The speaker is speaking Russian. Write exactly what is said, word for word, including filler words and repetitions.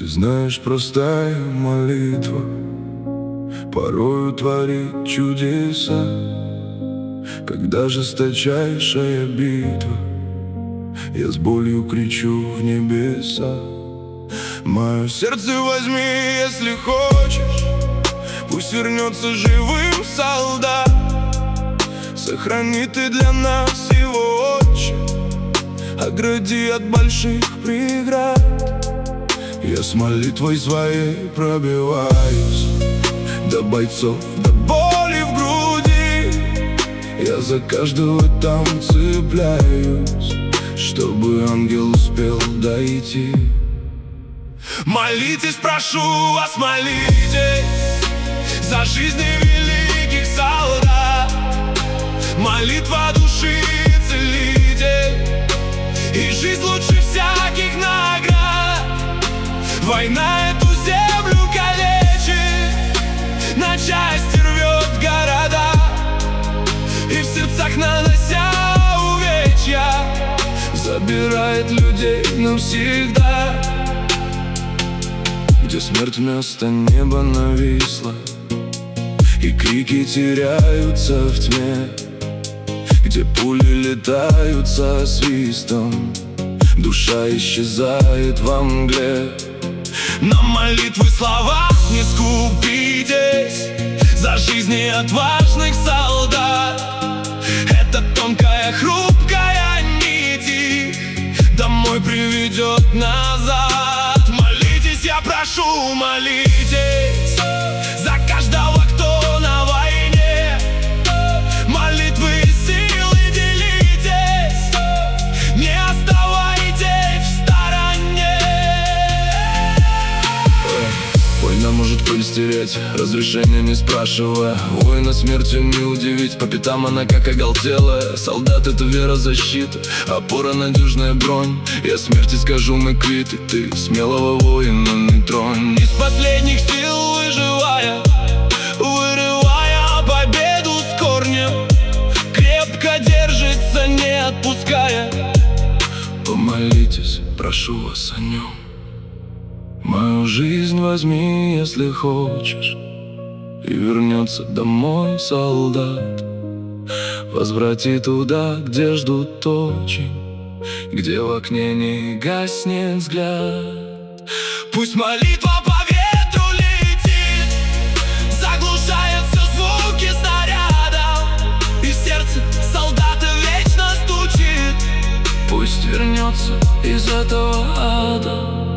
Знаешь, простая молитва порою творит чудеса, когда жесточайшая битва, я с болью кричу в небеса. Мое сердце возьми, если хочешь, пусть вернется живым солдат. Сохрани ты для нас его, Отче, огради от больших преград. Я с молитвой своей пробиваюсь до бойцов, до боли в груди. Я за каждого там цепляюсь, чтобы ангел успел дойти. Молитесь, прошу вас, молитесь за жизни великих солдат. Молитва души целитель, и жизнь лучше всяких наград. Война эту землю калечит, на части рвет города, и в сердцах нанося увечья забирает людей навсегда. Где смерть вместо неба нависла, и крики теряются в тьме, где пули летают со свистом, душа исчезает во мгле. На молитвы слова не скупитесь за жизни отважных солдат. Это тонкая, хрупкая нить их домой приведет назад. Молитесь, я прошу, молитесь за каждого, кто на войне. Молитвы и силы делитесь, не оставайтесь в стороне. Война может пыль стереть, разрешения не спрашивая. Воина смертью не удивить, по пятам она как оголтелая. Солдат — это вера, защита, опора, надежная бронь. Я смерти скажу, мы квиты, ты смелого воина не тронь. Из последних сил выживая, вырывая победу с корнем, крепко держится, не отпуская. Помолитесь, прошу вас о нем. Мою жизнь возьми, если хочешь, и вернется домой солдат. Возврати туда, где ждут очень, где в окне не гаснет взгляд. Пусть молитва по ветру летит, заглушает все звуки снарядов, и сердце солдата вечно стучит. Пусть вернется из этого ада